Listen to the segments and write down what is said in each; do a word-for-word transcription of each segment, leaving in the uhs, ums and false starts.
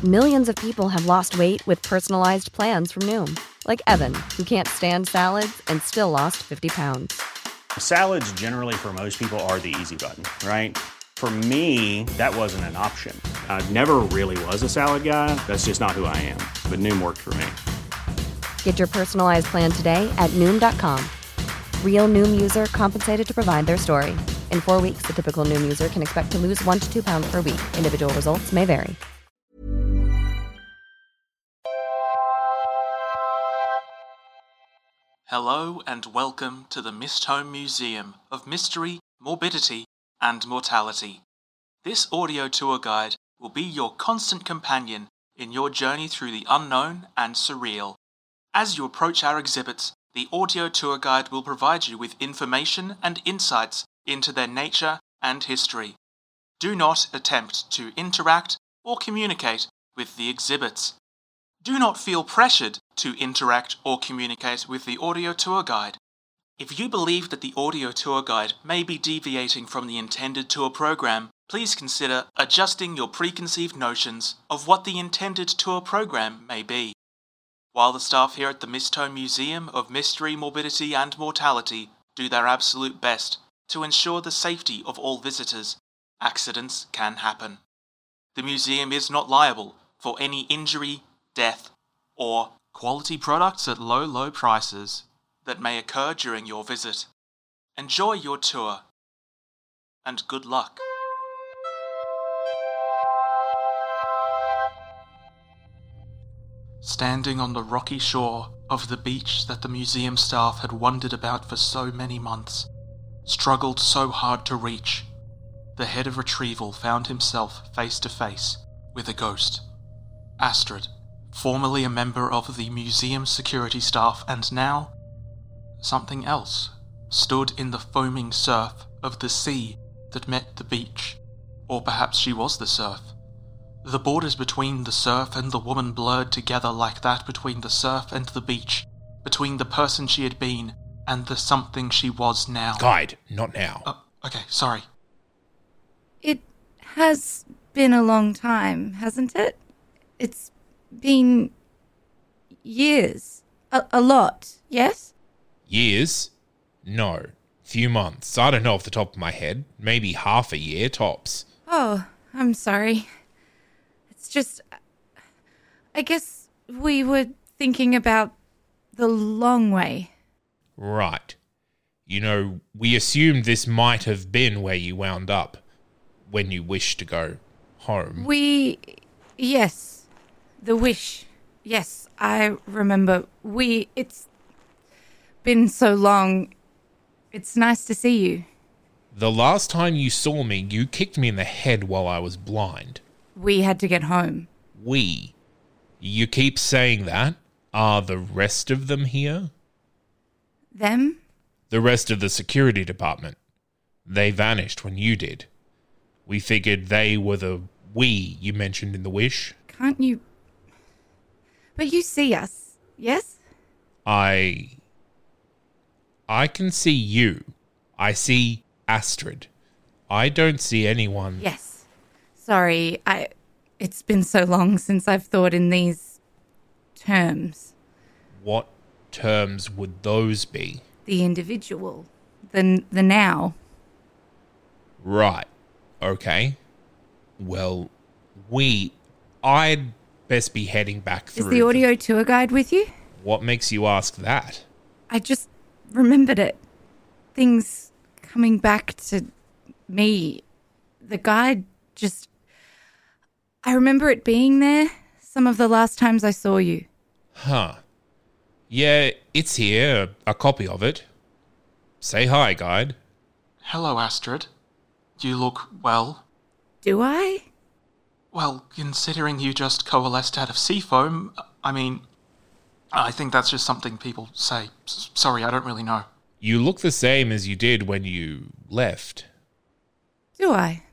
Millions of people have lost weight with personalized plans from Noom. Like Evan, who can't stand salads and still lost fifty pounds. Salads generally for most people are the easy button, right? For me, that wasn't an option. I never really was a salad guy. That's just not who I am. But Noom worked for me. Get your personalized plan today at Noom dot com. Real Noom user compensated to provide their story. In four weeks, the typical Noom user can expect to lose one to two pounds per week. Individual results may vary. Hello and welcome to the Mist Home Museum of Mystery, Morbidity and Mortality. This audio tour guide will be your constant companion in your journey through the unknown and surreal. As you approach our exhibits, the audio tour guide will provide you with information and insights into their nature and history. Do not attempt to interact or communicate with the exhibits. Do not feel pressured to interact or communicate with the audio tour guide. If you believe that the audio tour guide may be deviating from the intended tour program, please consider adjusting your preconceived notions of what the intended tour program may be. While the staff here at the Mist Home Museum of Mystery, Morbidity and Mortality do their absolute best to ensure the safety of all visitors, accidents can happen. The museum is not liable for any injury, death, or quality products at low, low prices that may occur during your visit. Enjoy your tour, and good luck. Standing on the rocky shore of the beach that the museum staff had wondered about for so many months, struggled so hard to reach, the head of retrieval found himself face to face with a ghost. Astrid, formerly a member of the museum security staff and now something else, stood in the foaming surf of the sea that met the beach. Or perhaps she was the surf. The borders between the surf and the woman blurred together like that between the surf and the beach, between the person she had been and the something she was now. Guide, not now. Uh, okay, sorry. It has been a long time, hasn't it? It's been years. A, a lot, yes? Years? No. Few months. I don't know off the top of my head. Maybe half a year, tops. Oh, I'm sorry. It's just, I guess we were thinking about the long way. Right. You know, we assumed this might have been where you wound up when you wished to go home. We, yes, the wish. Yes, I remember. We, it's been so long. It's nice to see you. The last time you saw me, you kicked me in the head while I was blind. We had to get home. We? You keep saying that. Are the rest of them here? Them? The rest of the security department. They vanished when you did. We figured they were the we you mentioned in the wish. Can't you... But you see us, yes? I... I can see you. I see Astrid. I don't see anyone... Yes. Sorry, I... It's been so long since I've thought in these terms. What terms would those be? The individual. The, the now. Right. Okay. Well, we... I'd best be heading back through... Is the audio tour guide with you? What makes you ask that? I just remembered it. Things coming back to me. The guide just... I remember it being there some of the last times I saw you. Huh. Yeah, it's here, a copy of it. Say hi, guide. Hello, Astrid. You look well. Do I? Well, considering you just coalesced out of sea foam, I mean, I think that's just something people say. S- sorry, I don't really know. You look the same as you did when you left. Do I?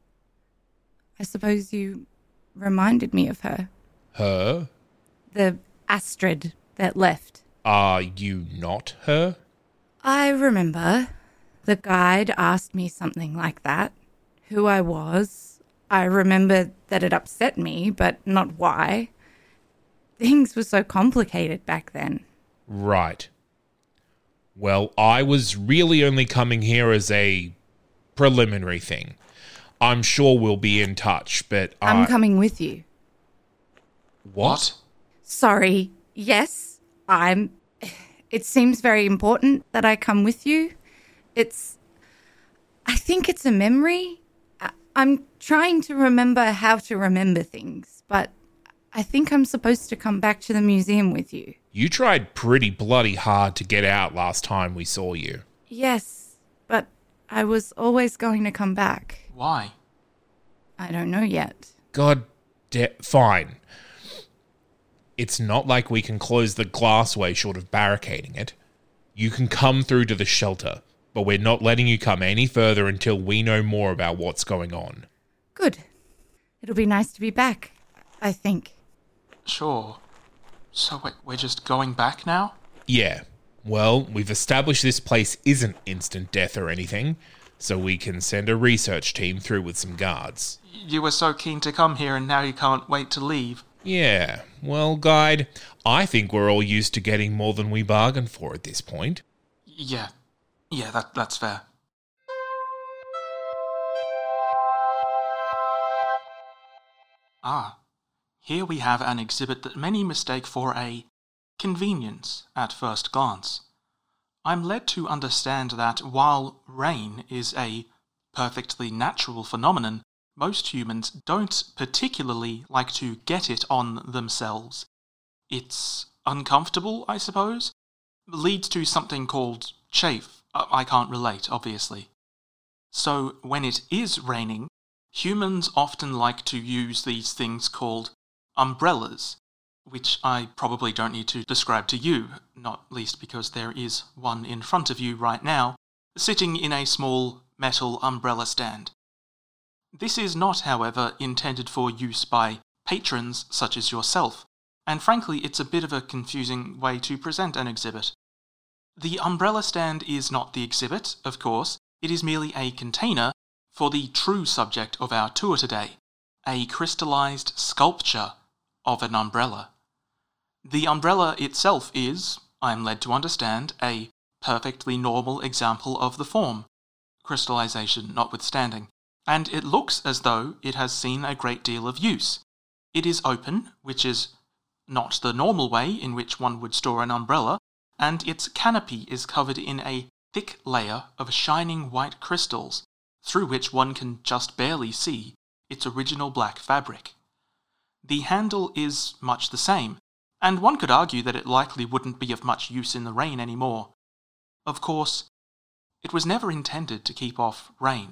I suppose you reminded me of her. Her? The Astrid that left. Are you not her? I remember. The guide asked me something like that. Who I was. I remember that it upset me, but not why. Things were so complicated back then. Right. Well, I was really only coming here as a preliminary thing. I'm sure we'll be in touch, but I... I'm coming with you. What? Sorry. Yes, I'm... It seems very important that I come with you. It's... I think it's a memory. I- I'm trying to remember how to remember things, but I think I'm supposed to come back to the museum with you. You tried pretty bloody hard to get out last time we saw you. Yes, but I was always going to come back. Why? I don't know yet. God da- fine. It's not like we can close the glassway short of barricading it. You can come through to the shelter, but we're not letting you come any further until we know more about what's going on. Good. It'll be nice to be back, I think. Sure. So wait, we're just going back now? Yeah. Well, we've established this place isn't instant death or anything, so we can send a research team through with some guards. You were so keen to come here and now you can't wait to leave. Yeah. Well, Guide, I think we're all used to getting more than we bargained for at this point. Yeah. Yeah, that that's fair. Ah. Here we have an exhibit that many mistake for a convenience at first glance. I'm led to understand that while rain is a perfectly natural phenomenon, most humans don't particularly like to get it on themselves. It's uncomfortable, I suppose? Leads to something called chafe. I can't relate, obviously. So when it is raining, humans often like to use these things called umbrellas, which I probably don't need to describe to you, not least because there is one in front of you right now, sitting in a small metal umbrella stand. This is not, however, intended for use by patrons such as yourself, and frankly it's a bit of a confusing way to present an exhibit. The umbrella stand is not the exhibit, of course, it is merely a container for the true subject of our tour today, a crystallized sculpture of an umbrella. The umbrella itself is, I am led to understand, a perfectly normal example of the form, crystallization notwithstanding, and it looks as though it has seen a great deal of use. It is open, which is not the normal way in which one would store an umbrella, and its canopy is covered in a thick layer of shining white crystals, through which one can just barely see its original black fabric. The handle is much the same, and one could argue that it likely wouldn't be of much use in the rain anymore. Of course, it was never intended to keep off rain.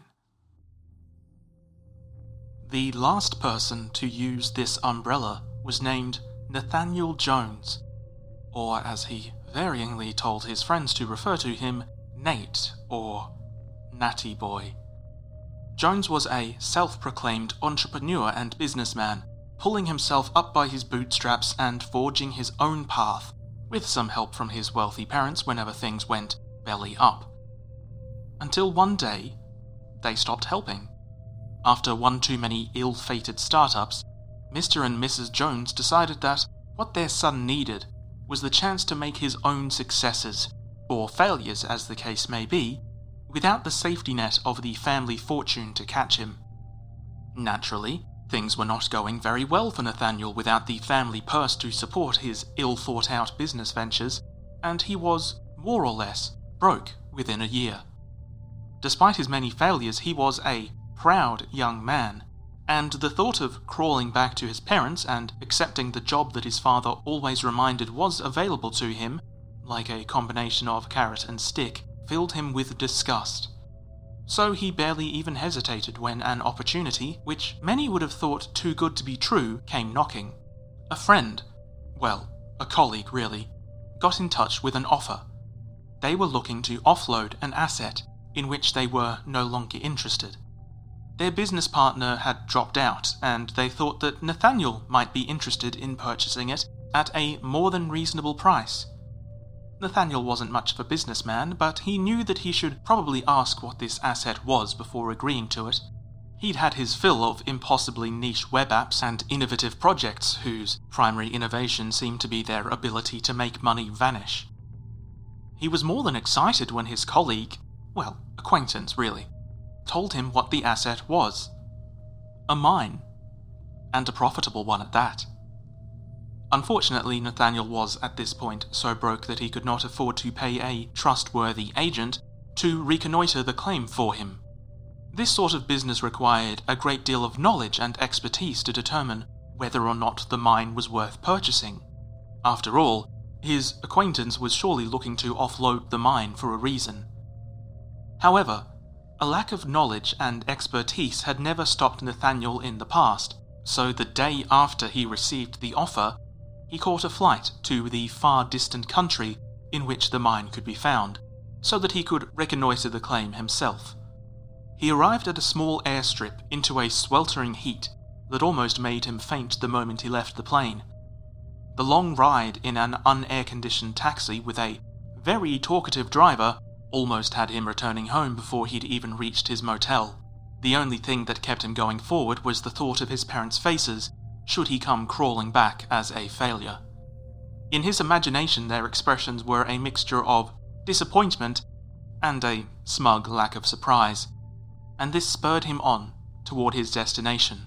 The last person to use this umbrella was named Nathaniel Jones, or as he varyingly told his friends to refer to him, Nate, or Natty Boy. Jones was a self-proclaimed entrepreneur and businessman, pulling himself up by his bootstraps and forging his own path, with some help from his wealthy parents whenever things went belly up. Until one day, they stopped helping. After one too many ill-fated startups, Mister and Missus Jones decided that what their son needed was the chance to make his own successes, or failures as the case may be, without the safety net of the family fortune to catch him. Naturally, things were not going very well for Nathaniel without the family purse to support his ill-thought-out business ventures, and he was, more or less, broke within a year. Despite his many failures, he was a proud young man, and the thought of crawling back to his parents and accepting the job that his father always reminded was available to him, like a combination of carrot and stick, filled him with disgust. So he barely even hesitated when an opportunity, which many would have thought too good to be true, came knocking. A friend, well, a colleague really, got in touch with an offer. They were looking to offload an asset in which they were no longer interested. Their business partner had dropped out, and they thought that Nathaniel might be interested in purchasing it at a more than reasonable price. Nathaniel wasn't much of a businessman, but he knew that he should probably ask what this asset was before agreeing to it, He'd had his fill of impossibly niche web apps and innovative projects whose primary innovation seemed to be their ability to make money vanish. He was more than excited when his colleague, well, acquaintance really, told him what the asset was. A mine. And a profitable one at that. Unfortunately, Nathaniel was at this point so broke that he could not afford to pay a trustworthy agent to reconnoitre the claim for him. This sort of business required a great deal of knowledge and expertise to determine whether or not the mine was worth purchasing. After all, his acquaintance was surely looking to offload the mine for a reason. However, a lack of knowledge and expertise had never stopped Nathaniel in the past, so the day after he received the offer, he caught a flight to the far distant country in which the mine could be found, so that he could reconnoitre the claim himself. He arrived at a small airstrip into a sweltering heat that almost made him faint the moment he left the plane. The long ride in an un-air-conditioned taxi with a very talkative driver almost had him returning home before he'd even reached his motel. The only thing that kept him going forward was the thought of his parents' faces, should he come crawling back as a failure. In his imagination, their expressions were a mixture of disappointment and a smug lack of surprise, and this spurred him on toward his destination.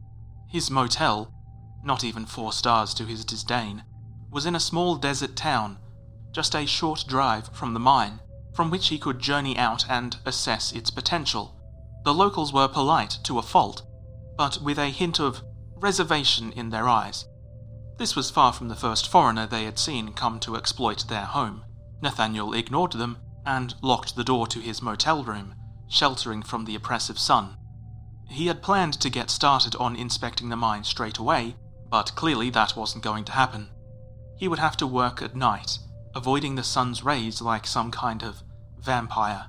His motel, not even four stars to his disdain, was in a small desert town, just a short drive from the mine, from which he could journey out and assess its potential. The locals were polite to a fault, but with a hint of reservation in their eyes. This was far from the first foreigner they had seen come to exploit their home. Nathaniel ignored them and locked the door to his motel room, sheltering from the oppressive sun. He had planned to get started on inspecting the mine straight away, but clearly that wasn't going to happen. He would have to work at night, avoiding the sun's rays like some kind of vampire.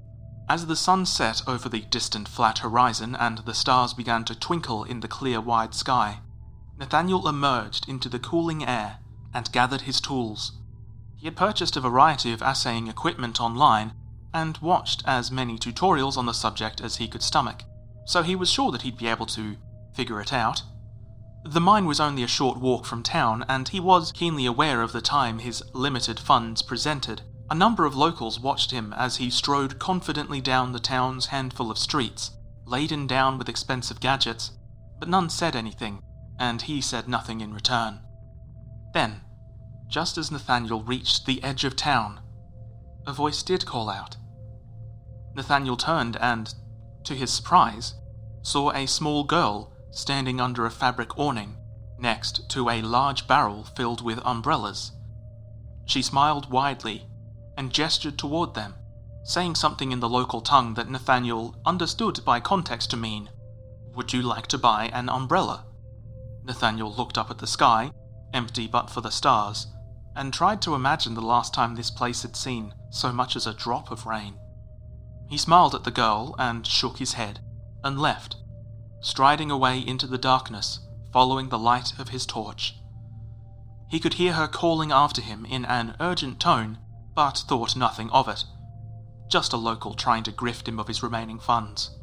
As the sun set over the distant flat horizon and the stars began to twinkle in the clear wide sky, Nathaniel emerged into the cooling air and gathered his tools. He had purchased a variety of assaying equipment online and watched as many tutorials on the subject as he could stomach, so he was sure that he'd be able to figure it out. The mine was only a short walk from town, and he was keenly aware of the time his limited funds presented. A number of locals watched him as he strode confidently down the town's handful of streets, laden down with expensive gadgets, but none said anything, and he said nothing in return. Then, just as Nathaniel reached the edge of town, a voice did call out. Nathaniel turned and, to his surprise, saw a small girl standing under a fabric awning, next to a large barrel filled with umbrellas. She smiled widely and gestured toward them, saying something in the local tongue that Nathaniel understood by context to mean, "Would you like to buy an umbrella?" Nathaniel looked up at the sky, empty but for the stars, and tried to imagine the last time this place had seen so much as a drop of rain. He smiled at the girl and shook his head, and left, striding away into the darkness, following the light of his torch. He could hear her calling after him in an urgent tone, but thought nothing of it. Just a local trying to grift him of his remaining funds.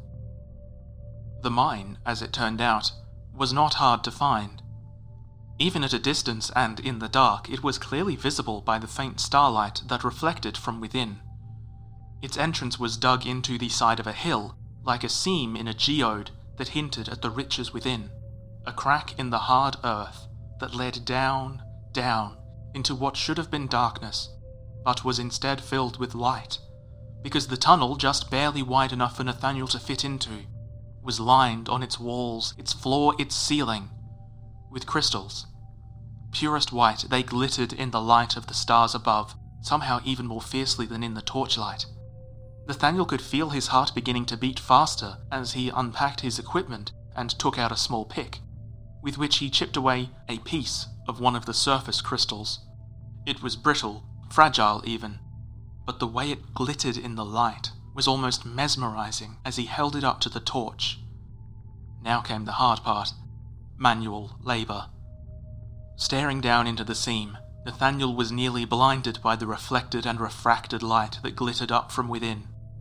The mine, as it turned out, was not hard to find. Even at a distance and in the dark, it was clearly visible by the faint starlight that reflected from within. Its entrance was dug into the side of a hill, like a seam in a geode that hinted at the riches within, a crack in the hard earth that led down, down, into what should have been darkness, but was instead filled with light, because the tunnel, just barely wide enough for Nathaniel to fit into, was lined on its walls, its floor, its ceiling, with crystals. Purest white, they glittered in the light of the stars above, somehow even more fiercely than in the torchlight. Nathaniel could feel his heart beginning to beat faster as he unpacked his equipment and took out a small pick, with which he chipped away a piece of one of the surface crystals. It was brittle, fragile even, but the way it glittered in the light was almost mesmerizing as he held it up to the torch. Now came the hard part, manual labor. Staring down into the seam, Nathaniel was nearly blinded by the reflected and refracted light that glittered up from within.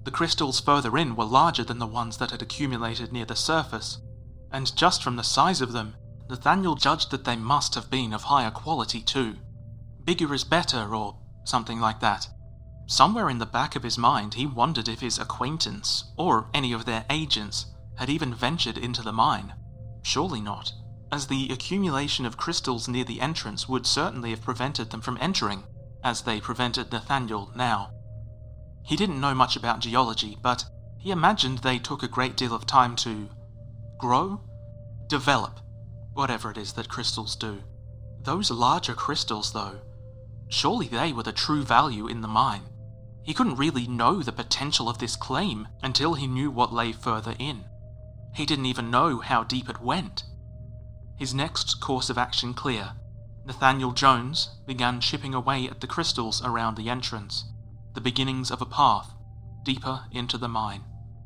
The crystals further in were larger than the ones that had accumulated near the surface, and just from the size of them, Nathaniel judged that they must have been of higher quality too. Bigger is better, or something like that. Somewhere in the back of his mind, he wondered if his acquaintance, or any of their agents, had even ventured into the mine. Surely not, as the accumulation of crystals near the entrance would certainly have prevented them from entering, as they prevented Nathaniel now. He didn't know much about geology, but he imagined they took a great deal of time to grow? Develop, whatever it is that crystals do. Those larger crystals, though, surely they were the true value in the mine. He couldn't really know the potential of this claim until he knew what lay further in. He didn't even know how deep it went. His next course of action clear, Nathaniel Jones began chipping away at the crystals around the entrance, the beginnings of a path deeper into the mine.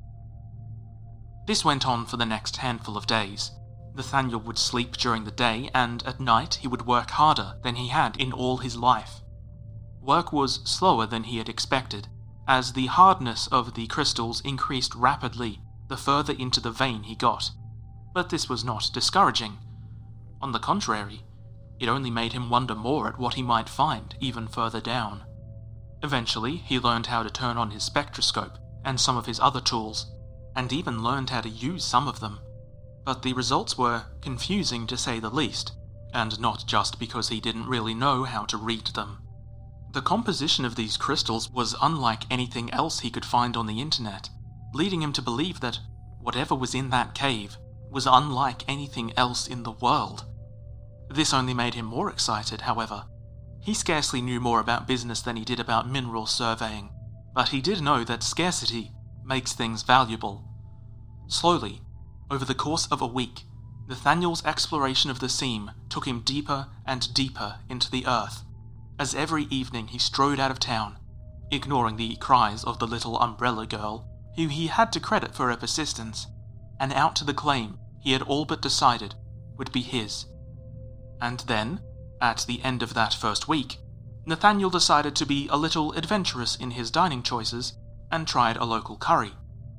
This went on for the next handful of days. Nathaniel would sleep during the day, and at night he would work harder than he had in all his life. Work was slower than he had expected, as the hardness of the crystals increased rapidly the further into the vein he got. But this was not discouraging. On the contrary, it only made him wonder more at what he might find even further down. Eventually, he learned how to turn on his spectroscope and some of his other tools, and even learned how to use some of them. But the results were confusing to say the least, and not just because he didn't really know how to read them. The composition of these crystals was unlike anything else he could find on the internet, leading him to believe that whatever was in that cave was unlike anything else in the world. This only made him more excited, however. He scarcely knew more about business than he did about mineral surveying, but he did know that scarcity makes things valuable. Slowly, over the course of a week, Nathaniel's exploration of the seam took him deeper and deeper into the earth, as every evening he strode out of town, ignoring the cries of the little umbrella girl, who he had to credit for her persistence, and out to the claim he had all but decided would be his. And then, at the end of that first week, Nathaniel decided to be a little adventurous in his dining choices and tried a local curry.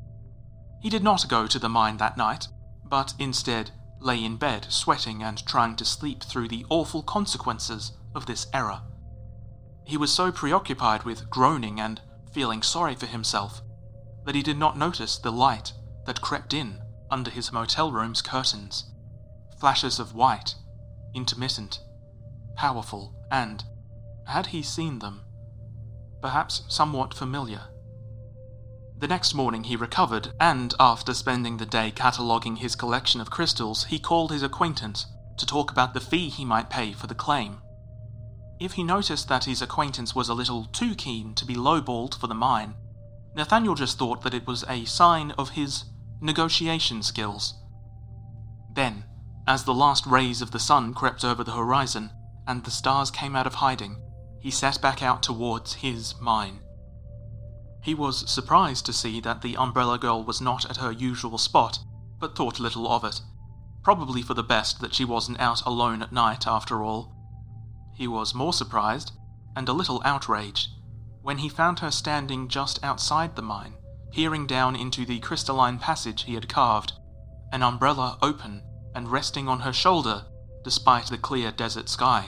He did not go to the mine that night, but instead lay in bed sweating and trying to sleep through the awful consequences of this error. He was so preoccupied with groaning and feeling sorry for himself that he did not notice the light that crept in under his motel room's curtains. Flashes of white, intermittent, powerful, and, had he seen them, perhaps somewhat familiar. The next morning he recovered, and after spending the day cataloguing his collection of crystals, he called his acquaintance to talk about the fee he might pay for the claim. If he noticed that his acquaintance was a little too keen to be lowballed for the mine, Nathaniel just thought that it was a sign of his negotiation skills. Then, as the last rays of the sun crept over the horizon and the stars came out of hiding, he set back out towards his mine. He was surprised to see that the umbrella girl was not at her usual spot, but thought little of it, probably for the best that she wasn't out alone at night after all. He was more surprised, and a little outraged, when he found her standing just outside the mine, peering down into the crystalline passage he had carved, an umbrella open and resting on her shoulder despite the clear desert sky.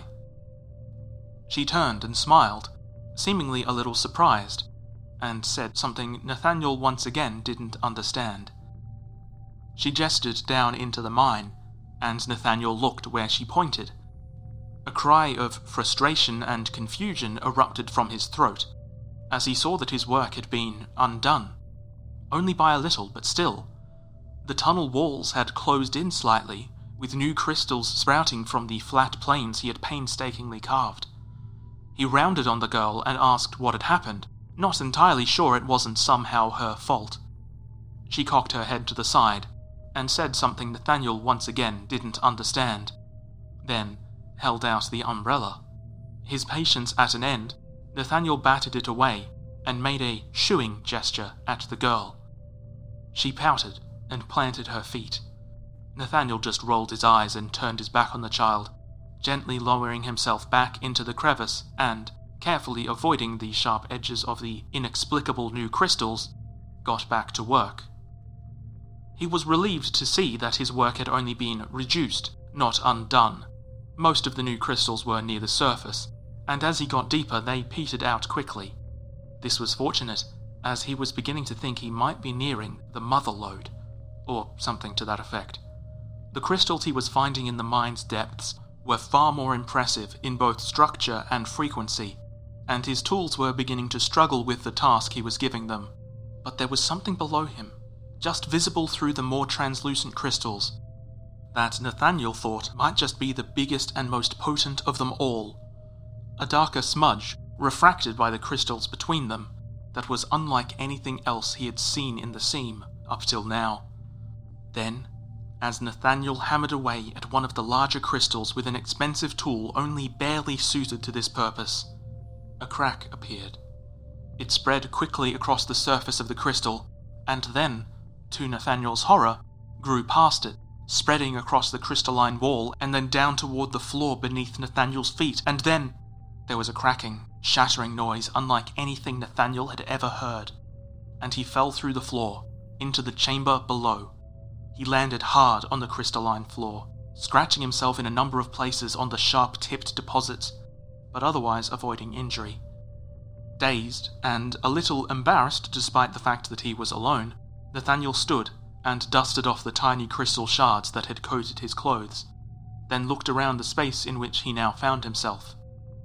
She turned and smiled, seemingly a little surprised, and said something Nathaniel once again didn't understand. She gestured down into the mine, and Nathaniel looked where she pointed. A cry of frustration and confusion erupted from his throat, as he saw that his work had been undone. Only by a little, but still. The tunnel walls had closed in slightly, with new crystals sprouting from the flat planes he had painstakingly carved. He rounded on the girl and asked what had happened, not entirely sure it wasn't somehow her fault. She cocked her head to the side, and said something Nathaniel once again didn't understand, then held out the umbrella. His patience at an end, Nathaniel batted it away and made a shooing gesture at the girl. She pouted and planted her feet. Nathaniel just rolled his eyes and turned his back on the child, gently lowering himself back into the crevice and, carefully avoiding the sharp edges of the inexplicable new crystals, got back to work. He was relieved to see that his work had only been reduced, not undone. Most of the new crystals were near the surface, and as he got deeper they petered out quickly. This was fortunate, as he was beginning to think he might be nearing the mother lode, or something to that effect. The crystals he was finding in the mine's depths were far more impressive in both structure and frequency, and his tools were beginning to struggle with the task he was giving them. But there was something below him, just visible through the more translucent crystals, that Nathaniel thought might just be the biggest and most potent of them all. A darker smudge, refracted by the crystals between them, that was unlike anything else he had seen in the seam up till now. Then, as Nathaniel hammered away at one of the larger crystals with an expensive tool only barely suited to this purpose, a crack appeared. It spread quickly across the surface of the crystal, and then, to Nathaniel's horror, grew past it, spreading across the crystalline wall and then down toward the floor beneath Nathaniel's feet, and then there was a cracking, shattering noise unlike anything Nathaniel had ever heard, and he fell through the floor, into the chamber below. He landed hard on the crystalline floor, scratching himself in a number of places on the sharp-tipped deposits, but otherwise avoiding injury. Dazed, and a little embarrassed despite the fact that he was alone, Nathaniel stood and dusted off the tiny crystal shards that had coated his clothes, then looked around the space in which he now found himself.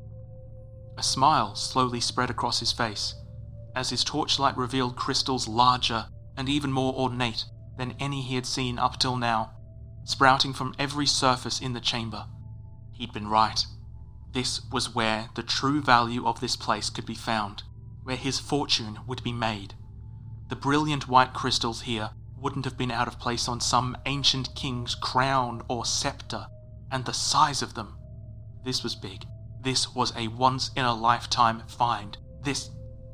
A smile slowly spread across his face, as his torchlight revealed crystals larger and even more ornate than any he had seen up till now, sprouting from every surface in the chamber. He'd been right. This was where the true value of this place could be found, where his fortune would be made. The brilliant white crystals here wouldn't have been out of place on some ancient king's crown or scepter, and the size of them. This was big. This was a once-in-a-lifetime find. This...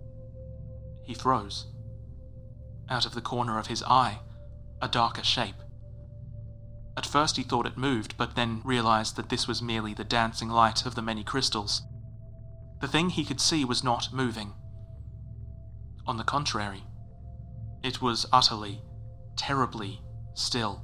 He froze. Out of the corner of his eye, a darker shape. At first he thought it moved, but then realized that this was merely the dancing light of the many crystals. The thing he could see was not moving. On the contrary, it was utterly, terribly still.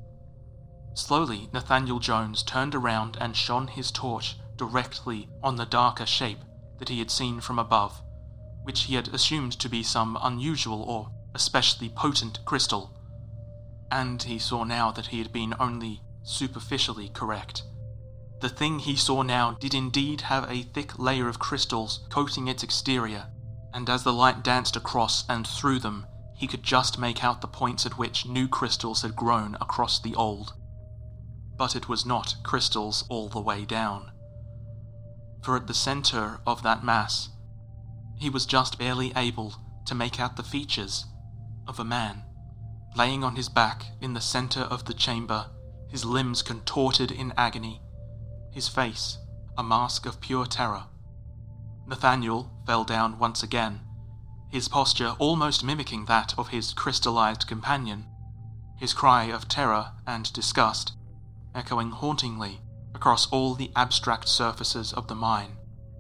Slowly, Nathaniel Jones turned around and shone his torch directly on the darker shape that he had seen from above, which he had assumed to be some unusual or especially potent crystal. And he saw now that he had been only superficially correct. The thing he saw now did indeed have a thick layer of crystals coating its exterior, and as the light danced across and through them, he could just make out the points at which new crystals had grown across the old. But it was not crystals all the way down. For at the center of that mass, he was just barely able to make out the features of a man, laying on his back in the center of the chamber, his limbs contorted in agony, his face a mask of pure terror. Nathaniel fell down once again, his posture almost mimicking that of his crystallized companion, his cry of terror and disgust echoing hauntingly across all the abstract surfaces of the mine.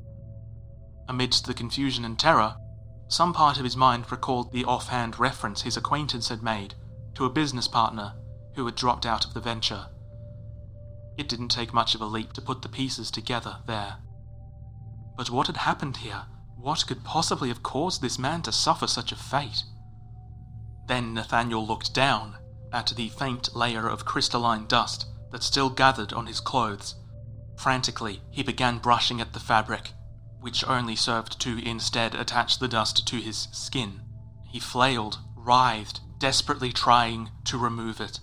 Amidst the confusion and terror, some part of his mind recalled the offhand reference his acquaintance had made to a business partner who had dropped out of the venture. It didn't take much of a leap to put the pieces together there. But what had happened here? What could possibly have caused this man to suffer such a fate? Then Nathaniel looked down at the faint layer of crystalline dust that still gathered on his clothes. Frantically, he began brushing at the fabric, which only served to instead attach the dust to his skin. He flailed, writhed, desperately trying to remove it.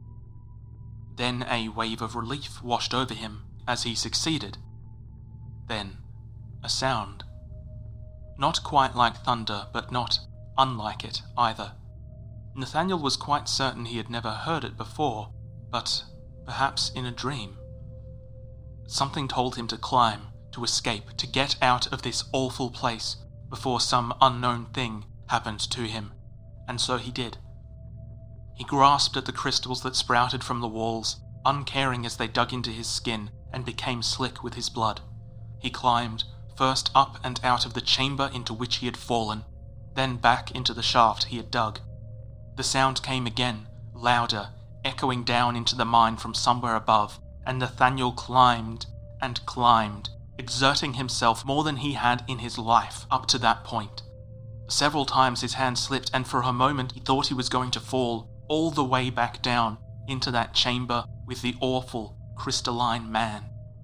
Then a wave of relief washed over him as he succeeded. Then a sound. Not quite like thunder, but not unlike it either. Nathaniel was quite certain he had never heard it before, but perhaps in a dream. Something told him to climb, to escape, to get out of this awful place before some unknown thing happened to him, and so he did. He grasped at the crystals that sprouted from the walls, uncaring as they dug into his skin and became slick with his blood. He climbed, first up and out of the chamber into which he had fallen, then back into the shaft he had dug. The sound came again, louder, echoing down into the mine from somewhere above, and Nathaniel climbed and climbed, exerting himself more than he had in his life up to that point. Several times his hand slipped, and for a moment he thought he was going to fall all the way back down into that chamber with the awful, crystalline man.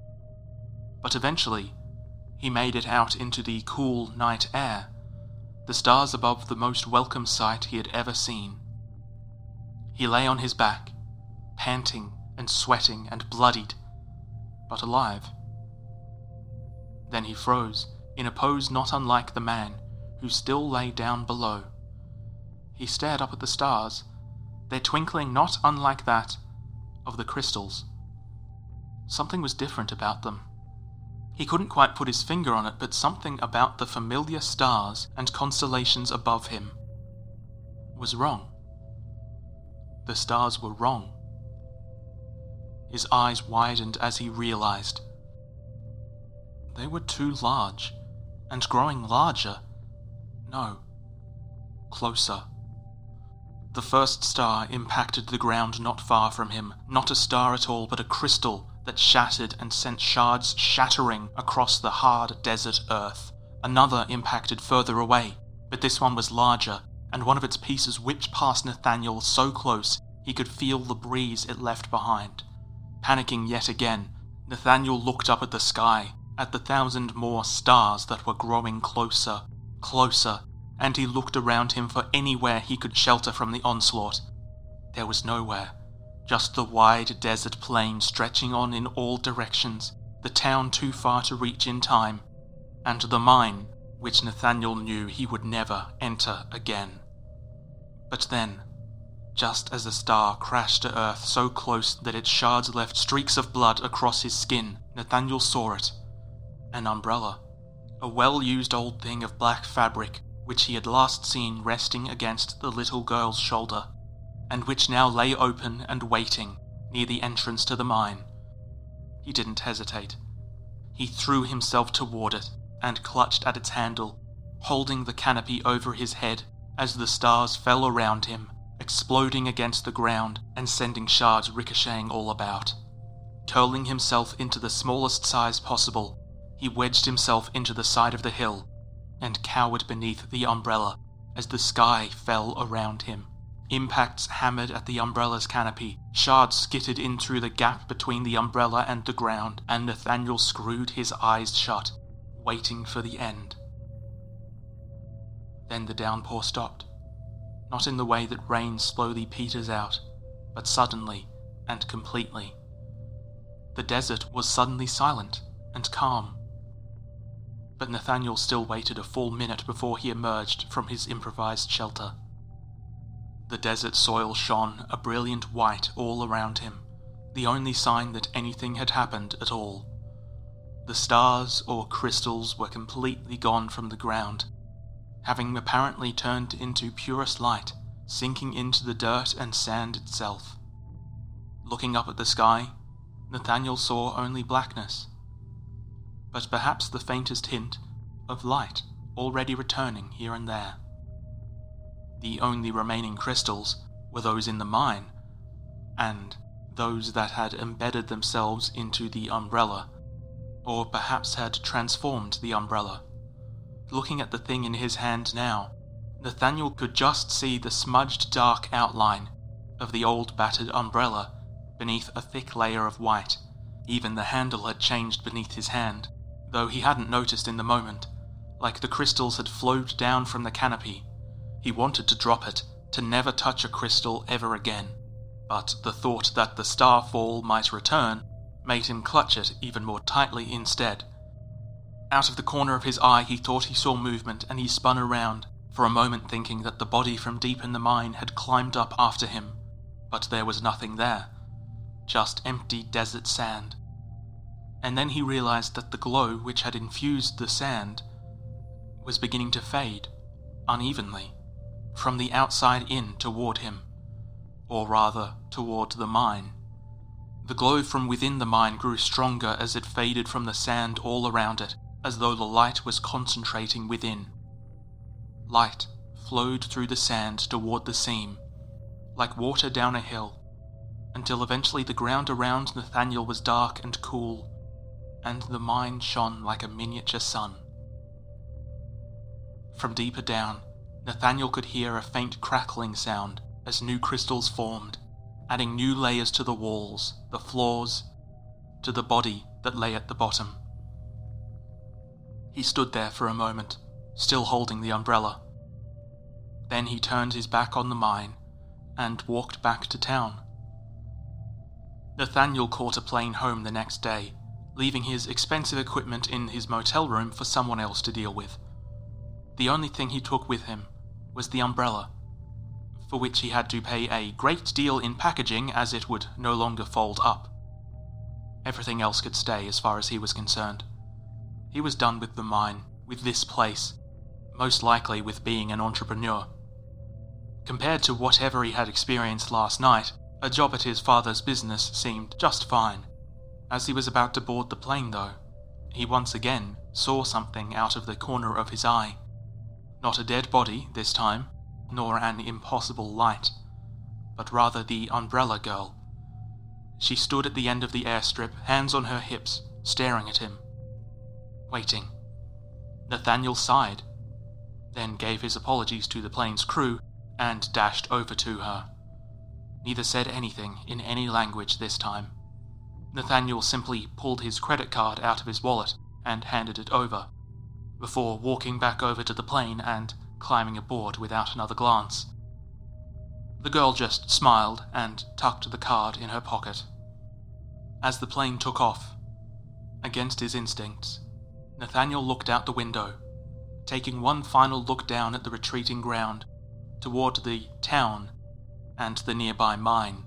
But eventually, he made it out into the cool night air, the stars above the most welcome sight he had ever seen. He lay on his back, panting and sweating and bloodied, but alive. Then he froze, in a pose not unlike the man who still lay down below. He stared up at the stars, their twinkling not unlike that of the crystals. Something was different about them. He couldn't quite put his finger on it, but something about the familiar stars and constellations above him was wrong. The stars were wrong. His eyes widened as he realized. They were too large, and growing larger. No, closer. The first star impacted the ground not far from him, not a star at all, but a crystal that shattered and sent shards shattering across the hard desert earth. Another impacted further away, but this one was larger, and one of its pieces whipped past Nathaniel so close he could feel the breeze it left behind. Panicking yet again, Nathaniel looked up at the sky, at the thousand more stars that were growing closer, closer, and he looked around him for anywhere he could shelter from the onslaught. There was nowhere, just the wide desert plain stretching on in all directions, the town too far to reach in time, and the mine which Nathaniel knew he would never enter again. But then, just as a star crashed to earth so close that its shards left streaks of blood across his skin, Nathaniel saw it. An umbrella. A well-used old thing of black fabric, which he had last seen resting against the little girl's shoulder, and which now lay open and waiting near the entrance to the mine. He didn't hesitate. He threw himself toward it and clutched at its handle, holding the canopy over his head as the stars fell around him, exploding against the ground and sending shards ricocheting all about. Curling himself into the smallest size possible, he wedged himself into the side of the hill and cowered beneath the umbrella as the sky fell around him. Impacts hammered at the umbrella's canopy, shards skittered in through the gap between the umbrella and the ground, and Nathaniel screwed his eyes shut, waiting for the end. Then the downpour stopped, not in the way that rain slowly peters out, but suddenly and completely. The desert was suddenly silent and calm. But Nathaniel still waited a full minute before he emerged from his improvised shelter. The desert soil shone a brilliant white all around him, the only sign that anything had happened at all. The stars or crystals were completely gone from the ground, having apparently turned into purest light, sinking into the dirt and sand itself. Looking up at the sky, Nathaniel saw only blackness, but perhaps the faintest hint of light already returning here and there. The only remaining crystals were those in the mine, and those that had embedded themselves into the umbrella, or perhaps had transformed the umbrella. Looking at the thing in his hand now, Nathaniel could just see the smudged dark outline of the old battered umbrella beneath a thick layer of white. Even the handle had changed beneath his hand, though he hadn't noticed in the moment, like the crystals had flowed down from the canopy. He wanted to drop it, to never touch a crystal ever again, but the thought that the starfall might return made him clutch it even more tightly instead. Out of the corner of his eye he thought he saw movement, and he spun around, for a moment thinking that the body from deep in the mine had climbed up after him, but there was nothing there, just empty desert sand. And then he realized that the glow which had infused the sand was beginning to fade, unevenly, from the outside in toward him, or rather toward the mine. The glow from within the mine grew stronger as it faded from the sand all around it, as though the light was concentrating within. Light flowed through the sand toward the seam, like water down a hill, until eventually the ground around Nathaniel was dark and cool, and the mine shone like a miniature sun. From deeper down, Nathaniel could hear a faint crackling sound as new crystals formed, adding new layers to the walls, the floors, to the body that lay at the bottom. He stood there for a moment, still holding the umbrella. Then he turned his back on the mine and walked back to town. Nathaniel caught a plane home the next day, leaving his expensive equipment in his motel room for someone else to deal with. The only thing he took with him was the umbrella, for which he had to pay a great deal in packaging as it would no longer fold up. Everything else could stay as far as he was concerned. He was done with the mine, with this place, most likely with being an entrepreneur. Compared to whatever he had experienced last night, a job at his father's business seemed just fine. As he was about to board the plane, though, he once again saw something out of the corner of his eye. Not a dead body this time, nor an impossible light, but rather the umbrella girl. She stood at the end of the airstrip, hands on her hips, staring at him. Waiting. Nathaniel sighed, then gave his apologies to the plane's crew and dashed over to her. Neither said anything in any language this time. Nathaniel simply pulled his credit card out of his wallet and handed it over, before walking back over to the plane and climbing aboard without another glance. The girl just smiled and tucked the card in her pocket. As the plane took off, against his instincts, Nathaniel looked out the window, taking one final look down at the retreating ground, toward the town and the nearby mine.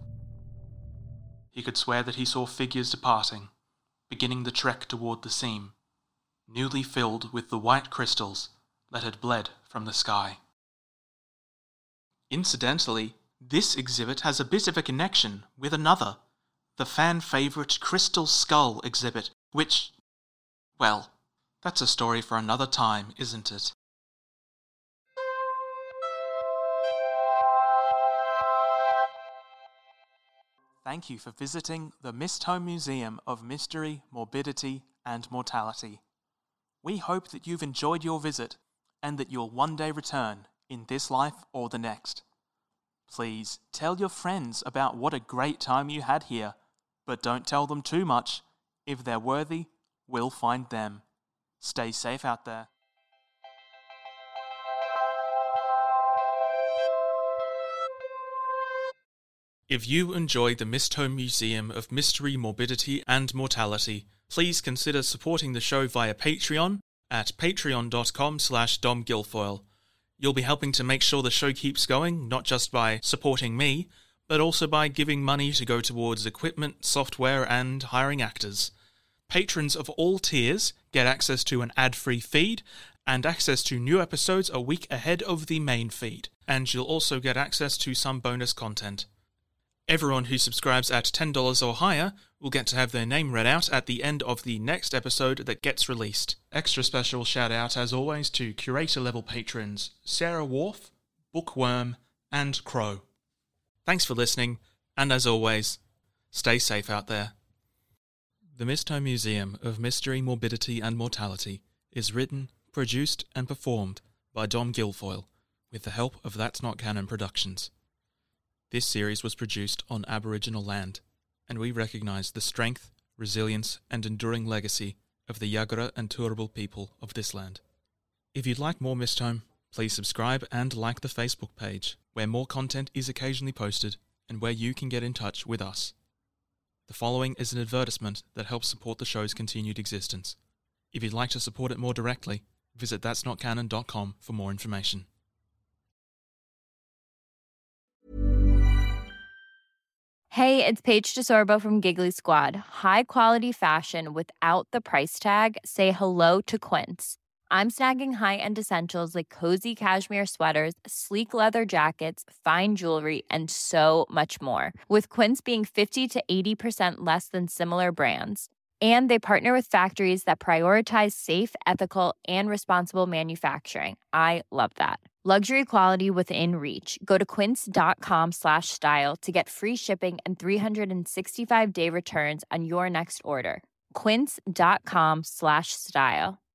He could swear that he saw figures departing, beginning the trek toward the seam, newly filled with the white crystals that had bled from the sky. Incidentally, this exhibit has a bit of a connection with another, the fan-favourite Crystal Skull exhibit, which, well, that's a story for another time, isn't it? Thank you for visiting the Misthome Museum of Mystery, Morbidity and Mortality. We hope that you've enjoyed your visit and that you'll one day return in this life or the next. Please tell your friends about what a great time you had here, but don't tell them too much. If they're worthy, we'll find them. Stay safe out there. If you enjoyed the Misthome Museum of Mystery, Morbidity and Mortality, please consider supporting the show via Patreon at patreon.com slash domguilfoyle. You'll be helping to make sure the show keeps going, not just by supporting me, but also by giving money to go towards equipment, software, and hiring actors. Patrons of all tiers get access to an ad-free feed and access to new episodes a week ahead of the main feed, and you'll also get access to some bonus content. Everyone who subscribes at ten dollars or higher will get to have their name read out at the end of the next episode that gets released. Extra special shout out as always to curator level patrons Sarah Wharf, Bookworm, and Crow. Thanks for listening, and as always, stay safe out there. The Misthome Museum of Mystery, Morbidity and Mortality is written, produced and performed by Dom Guilfoyle with the help of That's Not Canon Productions. This series was produced on Aboriginal land, and we recognise the strength, resilience and enduring legacy of the Yagara and Turrbal people of this land. If you'd like more Misthome, please subscribe and like the Facebook page, where more content is occasionally posted and where you can get in touch with us. The following is an advertisement that helps support the show's continued existence. If you'd like to support it more directly, visit that's not canon dot com for more information. Hey, it's Paige DeSorbo from Giggly Squad. High quality fashion without the price tag. Say hello to Quince. I'm snagging high-end essentials like cozy cashmere sweaters, sleek leather jackets, fine jewelry, and so much more. With Quince being fifty to eighty percent less than similar brands. And they partner with factories that prioritize safe, ethical, and responsible manufacturing. I love that. Luxury quality within reach. Go to quince.com slash style to get free shipping and three sixty-five day returns on your next order. Quince.com slash style.